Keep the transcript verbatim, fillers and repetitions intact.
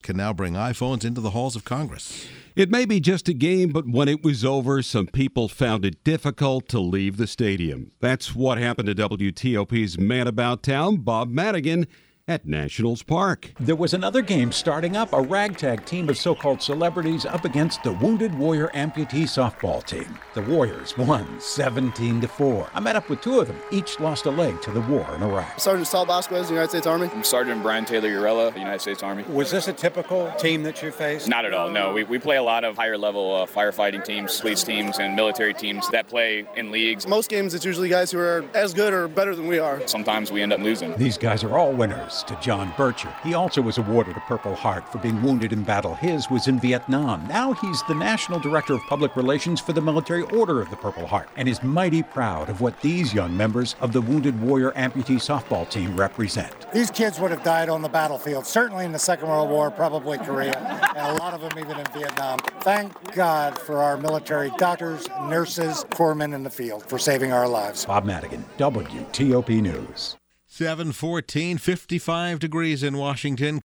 can now bring iPhones into the halls of Congress. It may be just a game, but when it was over, some people found it difficult to leave the stadium. That's what happened to W T O P's Man About Town, Bob Madigan, at Nationals Park. There was another game starting up, a ragtag team of so-called celebrities up against the Wounded Warrior amputee softball team. The Warriors won seventeen to four. I met up with two of them. Each lost a leg to the war in Iraq. Sergeant Saul Vasquez, United States Army. I'm Sergeant Brian Taylor Urella, United States Army. Was this a typical team that you faced? Not at all, no. We, we play a lot of higher-level uh, firefighting teams, police teams, and military teams that play in leagues. Most games, it's usually guys who are as good or better than we are. Sometimes we end up losing. These guys are all winners. To John Bircher. He also was awarded a Purple Heart for being wounded in battle. His was in Vietnam. Now he's the National Director of Public Relations for the Military Order of the Purple Heart and is mighty proud of what these young members of the Wounded Warrior amputee softball team represent. These kids would have died on the battlefield, certainly in the Second World War, probably Korea, and a lot of them even in Vietnam. Thank God for our military doctors, nurses, corpsmen in the field for saving our lives. Bob Madigan, W T O P News. seven fourteen, fifty-five degrees in Washington.